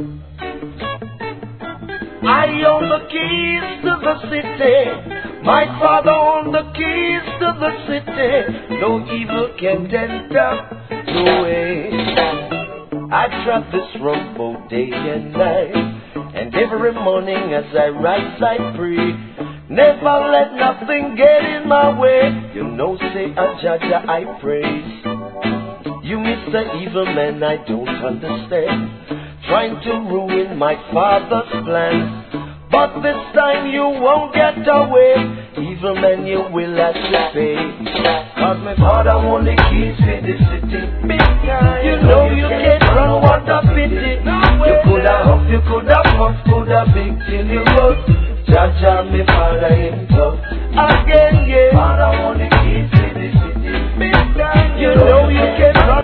I own the keys to the city. My father owned the keys to the city. No evil can enter, no way. I trap this rum both day and night, and every morning as I rise I pray. Never let nothing get in my way. You know, say a Jaja I praise. You Mr. Evil Man, I don't understand, trying to ruin my father's plans. But this time you won't get away. Evil man, you will have to pay. Cause my father won the keys to the city. You know you can't run, what a pity. You could have huffed, you could have puffed, could have big till you got Jaja, me father himself. Again, yeah. Father won the